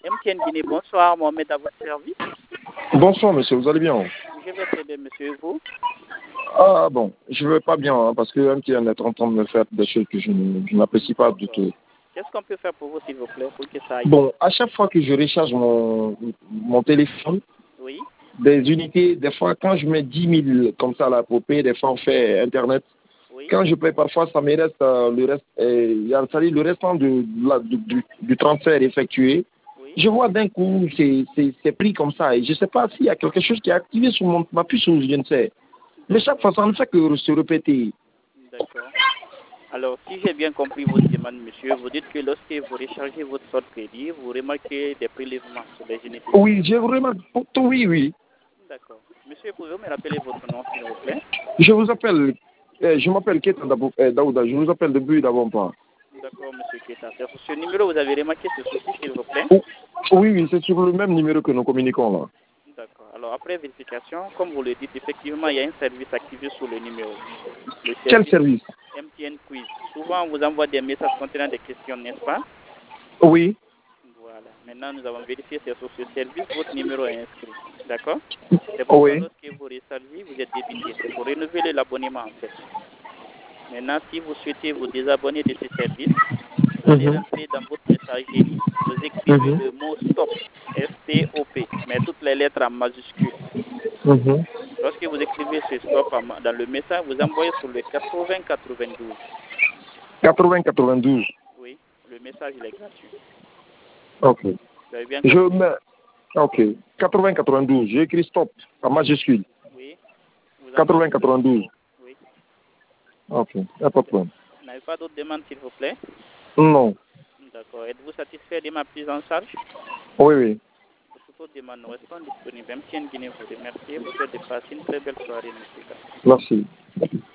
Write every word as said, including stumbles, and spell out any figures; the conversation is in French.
M T N Guinée, bonsoir, Mohamed à votre service. Bonsoir, monsieur, vous allez bien? Je vais très bien, monsieur, et vous? Ah bon, je ne vais pas bien, hein, parce que M T N est en train de me faire des choses que je n'apprécie pas du tout. Qu'est-ce qu'on peut faire pour vous, s'il vous plaît, pour que ça aille? Bon, à chaque fois que je recharge mon, mon téléphone, Oui. des unités, des fois, quand je mets dix mille comme ça là, pour payer des forfaits Internet, Oui. quand je paye parfois, ça me reste euh, le reste, euh, il y a, ça dit, le restant de, la, du, du, du transfert effectué. Oui. Je vois d'un coup, c'est pris comme ça. Et je ne sais pas s'il y a quelque chose qui est activé sur mon, ma puce ou je ne sais. Mais chaque fois, ça ne fait que se répéter. D'accord. Alors, si j'ai bien compris votre demande, monsieur, vous dites que lorsque vous rechargez votre code crédit, vous remarquez des prélèvements sur les unités. Oui, j'ai vraiment... Oui, oui. D'accord. Monsieur, pouvez-vous me rappeler votre nom, s'il vous plaît? Je vous appelle... Eh, je m'appelle Keta Daouda. Je vous appelle depuis d'avant-pas. D'accord, monsieur Keta. C'est sur ce numéro, vous avez remarqué ce souci, s'il vous plaît? Oui, oui, c'est sur le même numéro que nous communiquons là. D'accord. Alors, après vérification, comme vous le dites, effectivement, il y a un service activé sur le numéro. Le service Quel service? M T N Quiz. Souvent, on vous envoie des messages contenant des questions, n'est-ce pas? Oui. Voilà. Maintenant, nous avons vérifié c'est sur ce service, votre numéro est inscrit. D'accord? C'est pourquoi Oui. lorsque vous rechargez, vous êtes débité. C'est pour renouveler l'abonnement, en fait. Maintenant, si vous souhaitez vous désabonner de ce service, vous allez Mhm. rentrer dans votre messagerie. Vous écrivez Mhm. le mot stop, S T O P, mais toutes les lettres en majuscule. Mhm. Lorsque vous écrivez ce stop dans le message, vous envoyez sur le quatre-vingts quatre-vingt-douze. quatre-vingts quatre-vingt-douze. Oui, le message il est gratuit. Ok. Vous avez bien Je compris? mets... Ok. quatre-vingts quatre-vingt-douze. J'ai écrit stop en majuscule. Oui. Vous quatre-vingts envoyez le... quatre-vingt-douze. Oui. Ok. Il n'y a pas de problème. Vous n'avez pas d'autres demandes, s'il vous plaît? Non. D'accord. Êtes-vous satisfait de ma prise en charge? Oui, oui. Pour toute autre demande, nous restons disponibles. M T N Guinée vous remercie. Vous souhaite de passer une très belle soirée, monsieur. Merci.